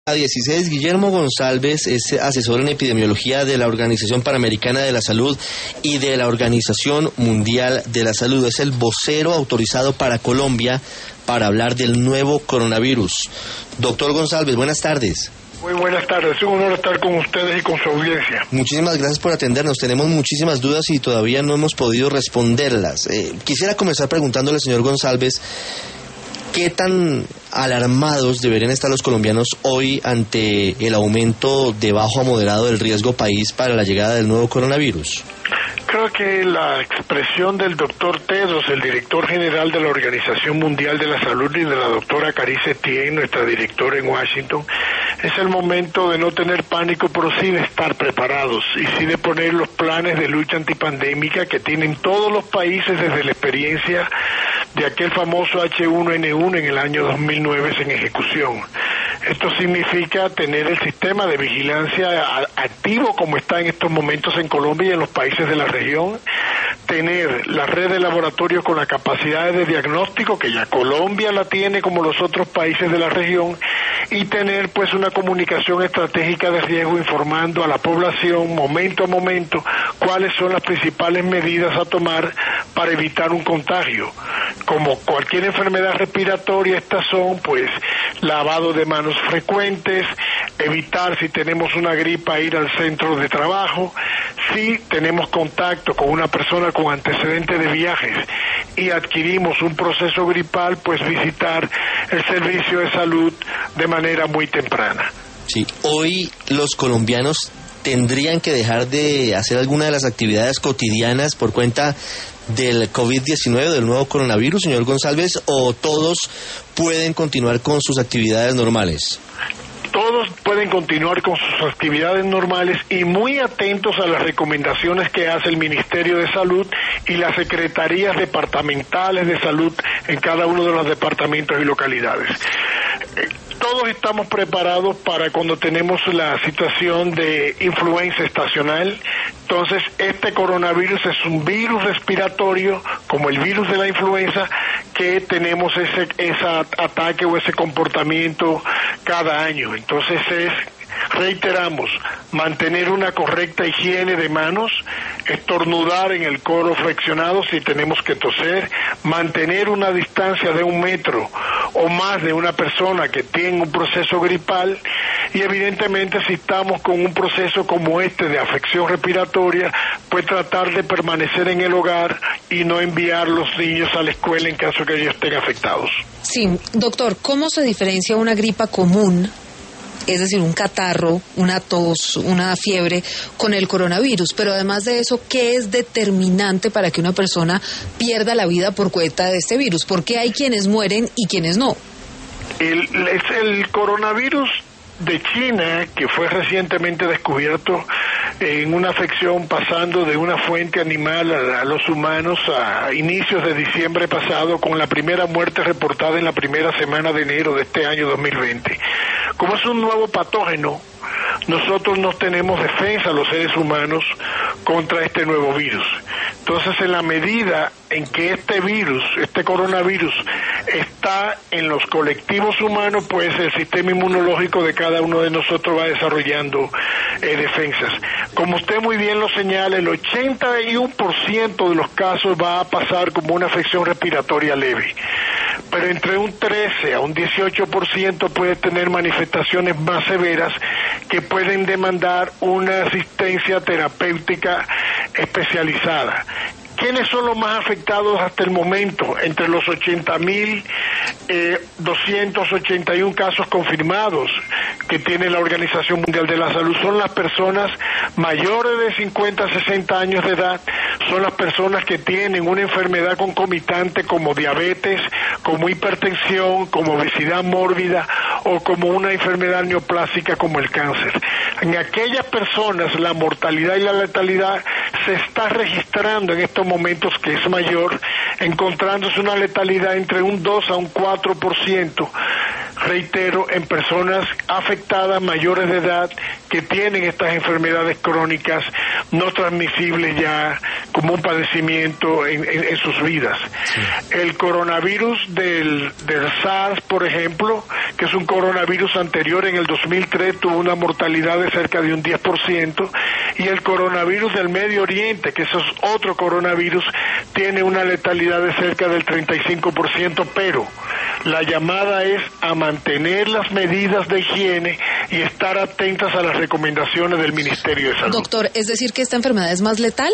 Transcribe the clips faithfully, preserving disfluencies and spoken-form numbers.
A dieciséis, Guillermo González es asesor en epidemiología de la Organización Panamericana de la Salud y de la Organización Mundial de la Salud. Es el vocero autorizado para Colombia para hablar del nuevo coronavirus. Doctor González, buenas tardes. Muy buenas tardes, es un honor estar con ustedes y con su audiencia. Muchísimas gracias por atendernos. Tenemos muchísimas dudas y todavía no hemos podido responderlas. Eh, quisiera comenzar preguntándole al señor González, ¿qué tan alarmados deberían estar los colombianos hoy ante el aumento de bajo a moderado del riesgo país para la llegada del nuevo coronavirus? Creo que la expresión del doctor Tedros, el director general de la Organización Mundial de la Salud, y de la doctora Carice Tien, nuestra directora en Washington, es el momento de no tener pánico, pero sí de estar preparados y sí de poner los planes de lucha antipandémica que tienen todos los países desde la experiencia de aquel famoso H uno N uno en el año dos mil nueve en ejecución. Esto significa tener el sistema de vigilancia activo como está en estos momentos en Colombia y en los países de la región, tener la red de laboratorios con la capacidad de diagnóstico que ya Colombia la tiene como los otros países de la región, y tener pues una comunicación estratégica de riesgo informando a la población momento a momento cuáles son las principales medidas a tomar para evitar un contagio. Como cualquier enfermedad respiratoria, estas son pues lavado de manos frecuentes, evitar si tenemos una gripa ir al centro de trabajo, si tenemos contacto con una persona con antecedentes de viajes y adquirimos un proceso gripal, pues visitar el servicio de salud de manera muy temprana. Sí, hoy los colombianos tendrían que dejar de hacer alguna de las actividades cotidianas por cuenta del COVID diecinueve, del nuevo coronavirus, señor González, o todos pueden continuar con sus actividades normales. Todos pueden continuar con sus actividades normales y muy atentos a las recomendaciones que hace el Ministerio de Salud y las secretarías departamentales de salud en cada uno de los departamentos y localidades. Todos estamos preparados para cuando tenemos la situación de influenza estacional. Entonces, este coronavirus es un virus respiratorio, como el virus de la influenza, que tenemos ese, ese ataque o ese comportamiento cada año. Entonces es, reiteramos, mantener una correcta higiene de manos, estornudar en el codo flexionado si tenemos que toser, mantener una distancia de un metro o más de una persona que tiene un proceso gripal, y evidentemente si estamos con un proceso como este de afección respiratoria, pues tratar de permanecer en el hogar y no enviar los niños a la escuela en caso que ellos estén afectados. Sí, doctor, ¿cómo se diferencia una gripa común, es decir, un catarro, una tos, una fiebre, con el coronavirus? Pero además de eso, ¿qué es determinante para que una persona pierda la vida por cuenta de este virus? ¿Por qué hay quienes mueren y quienes no? El, es el coronavirus de China, que fue recientemente descubierto en una afección pasando de una fuente animal a, a los humanos a inicios de diciembre pasado, con la primera muerte reportada en la primera semana de enero de este año dos mil veinte. Como es un nuevo patógeno, nosotros no tenemos defensa, los seres humanos, contra este nuevo virus. Entonces, en la medida en que este virus, este coronavirus, está en los colectivos humanos, pues el sistema inmunológico de cada uno de nosotros va desarrollando eh, defensas. Como usted muy bien lo señala, el ochenta y uno por ciento de los casos va a pasar como una afección respiratoria leve, pero entre un trece a un dieciocho por ciento puede tener manifestaciones más severas que pueden demandar una asistencia terapéutica especializada. ¿Quiénes son los más afectados hasta el momento? Entre los ochenta mil doscientos ochenta y uno casos confirmados que tiene la Organización Mundial de la Salud son las personas mayores de cincuenta a sesenta años de edad, son las personas que tienen una enfermedad concomitante como diabetes, como hipertensión, como obesidad mórbida o como una enfermedad neoplásica como el cáncer. En aquellas personas la mortalidad y la letalidad se está registrando en estos momentos que es mayor, encontrándose una letalidad entre un dos a un cuatro por ciento reitero, en personas afectadas mayores de edad que tienen estas enfermedades crónicas no transmisibles ya como un padecimiento en, en, en sus vidas. Sí. El coronavirus del, del SARS, por ejemplo, que es un coronavirus anterior, en el dos mil tres tuvo una mortalidad de cerca de un diez por ciento, y el coronavirus del Medio Oriente, que eso es otro coronavirus, tiene una letalidad de cerca del treinta y cinco por ciento, pero la llamada es a mantener las medidas de higiene y estar atentas a las recomendaciones del Ministerio de Salud. Doctor, ¿es decir que esta enfermedad es más letal?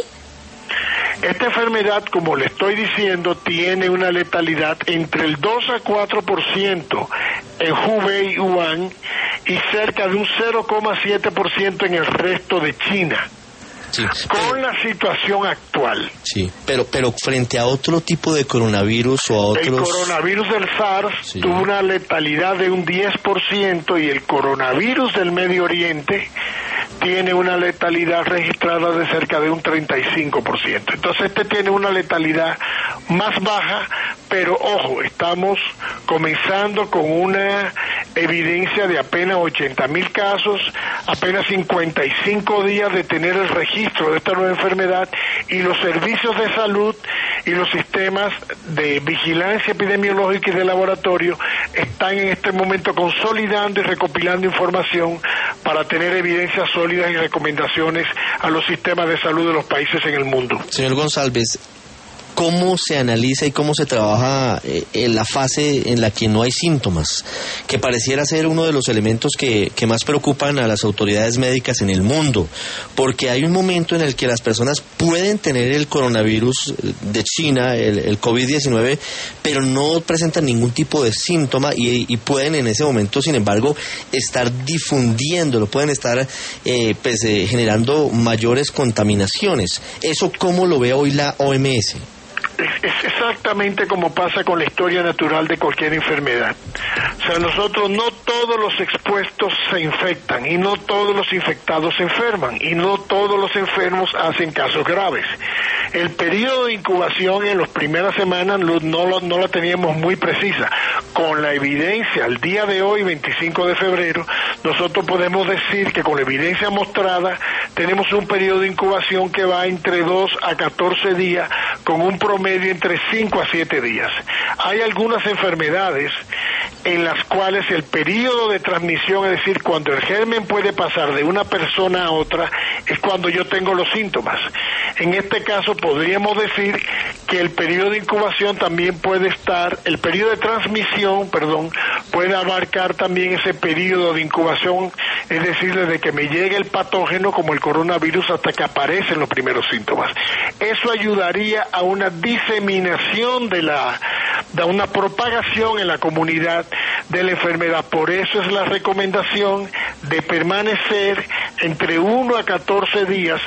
Esta enfermedad, como le estoy diciendo, tiene una letalidad entre el dos a cuatro por ciento en Hubei y Wuhan y cerca de un cero coma siete por ciento en el resto de China. Sí, con pero, la situación actual. Sí, pero pero frente a otro tipo de coronavirus o a otros... El coronavirus del SARS sí. tuvo una letalidad de un diez por ciento y el coronavirus del Medio Oriente tiene una letalidad registrada de cerca de un treinta y cinco por ciento. Entonces este tiene una letalidad más baja, pero ojo, estamos comenzando con una evidencia de apenas ochenta mil casos, apenas cincuenta y cinco días de tener el registro de esta nueva enfermedad, y los servicios de salud y los sistemas de vigilancia epidemiológica y de laboratorio están en este momento consolidando y recopilando información para tener evidencias sólidas y recomendaciones a los sistemas de salud de los países en el mundo. Señor González, ¿cómo se analiza y cómo se trabaja eh, en la fase en la que no hay síntomas? Que pareciera ser uno de los elementos que, que más preocupan a las autoridades médicas en el mundo, porque hay un momento en el que las personas pueden tener el coronavirus de China, el, el COVID diecinueve, pero no presentan ningún tipo de síntoma y, y pueden en ese momento, sin embargo, estar difundiéndolo, pueden estar eh, pues, eh, generando mayores contaminaciones. ¿Eso cómo lo ve hoy la O M S? Es exactamente como pasa con la historia natural de cualquier enfermedad. O sea, nosotros no todos los expuestos se infectan y no todos los infectados se enferman y no todos los enfermos hacen casos graves. El periodo de incubación en las primeras semanas no, no, no la teníamos muy precisa. Con la evidencia, al día de hoy, veinticinco de febrero, nosotros podemos decir que con la evidencia mostrada tenemos un periodo de incubación que va entre dos a catorce días, con un promedio entre cinco a siete días. Hay algunas enfermedades en las cuales el periodo de transmisión, es decir, cuando el germen puede pasar de una persona a otra, es cuando yo tengo los síntomas. En este caso podríamos decir que el periodo de incubación también puede estar, el periodo de transmisión, perdón, puede abarcar también ese periodo de incubación, es decir, desde que me llegue el patógeno como el coronavirus hasta que aparecen los primeros síntomas. Eso ayudaría a una diseminación de la, de una propagación en la comunidad de la enfermedad. Por eso es la recomendación de permanecer entre uno a catorce días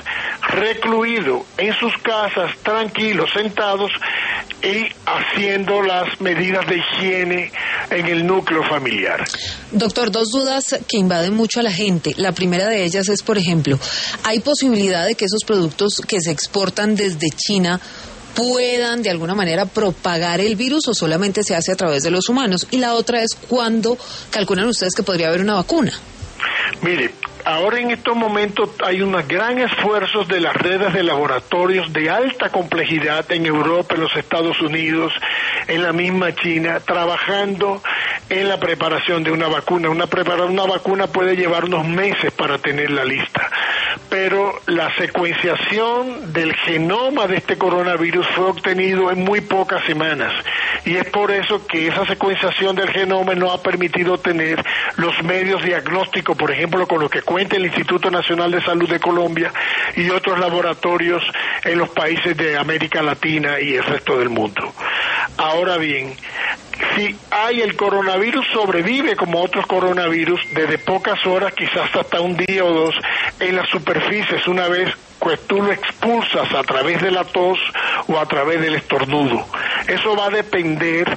recluido en sus casas, tranquilos, sentados y haciendo las medidas de higiene en el núcleo familiar. Doctor, dos dudas que invaden mucho a la gente. La primera de ellas es, por ejemplo, ¿hay posibilidad de que esos productos que se exportan desde China puedan de alguna manera propagar el virus o solamente se hace a través de los humanos? Y la otra es, ¿cuándo calculan ustedes que podría haber una vacuna? Mire, ahora en estos momentos hay unos gran esfuerzos de las redes de laboratorios de alta complejidad en Europa, en los Estados Unidos, en la misma China, trabajando en la preparación de una vacuna. Una, preparar una vacuna puede llevar unos meses para tenerla lista, pero la secuenciación del genoma de este coronavirus fue obtenido en muy pocas semanas, y es por eso que esa secuenciación del genoma no ha permitido tener los medios diagnósticos, por ejemplo, con los que cuenta el Instituto Nacional de Salud de Colombia y otros laboratorios en los países de América Latina y el resto del mundo. Ahora bien, si hay el coronavirus sobrevive como otros coronavirus desde pocas horas, quizás hasta un día o dos, en las superficies, una vez pues tú lo expulsas a través de la tos o a través del estornudo. Eso va a depender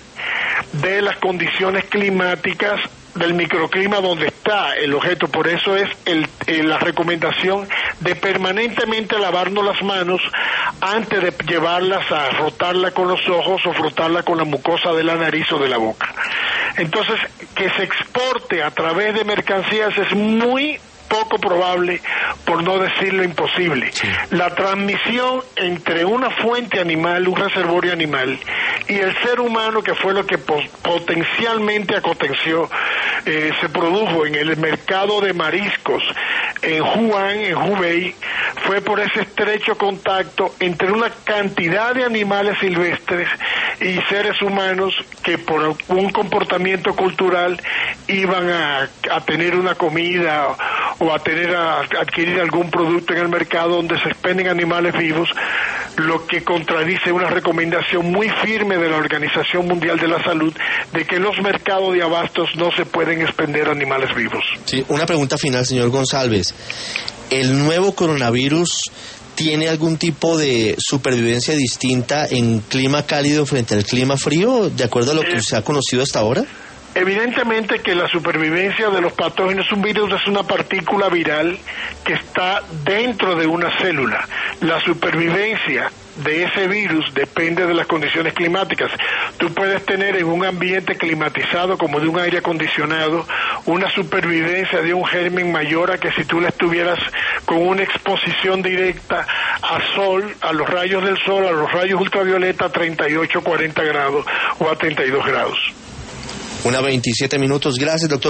de las condiciones climáticas, del microclima donde está el objeto. Por eso es el, el, la recomendación de permanentemente lavarnos las manos antes de llevarlas a frotarla con los ojos o frotarla con la mucosa de la nariz o de la boca. Entonces, que se exporte a través de mercancías es muy poco probable, por no decirlo imposible. Sí. La transmisión entre una fuente animal, un reservorio animal, y el ser humano, que fue lo que po potencialmente aconteció, eh, se produjo en el mercado de mariscos en Wuhan, en Hubei, fue por ese estrecho contacto entre una cantidad de animales silvestres y seres humanos que por un comportamiento cultural iban a, a tener una comida o a tener a adquirir algún producto en el mercado donde se expenden animales vivos, lo que contradice una recomendación muy firme de la Organización Mundial de la Salud de que en los mercados de abastos no se pueden expender animales vivos. Sí, una pregunta final, señor González. ¿El nuevo coronavirus tiene algún tipo de supervivencia distinta en clima cálido frente al clima frío, de acuerdo a lo que eh, se ha conocido hasta ahora? Evidentemente que la supervivencia de los patógenos, un virus es una partícula viral que está dentro de una célula. La supervivencia de ese virus depende de las condiciones climáticas. Tú puedes tener en un ambiente climatizado como de un aire acondicionado una supervivencia de un germen mayor a que si tú le estuvieras con una exposición directa a sol, a los rayos del sol, a los rayos ultravioleta a treinta y ocho, cuarenta grados o a treinta y dos grados. Una veintisiete minutos. Gracias, doctor.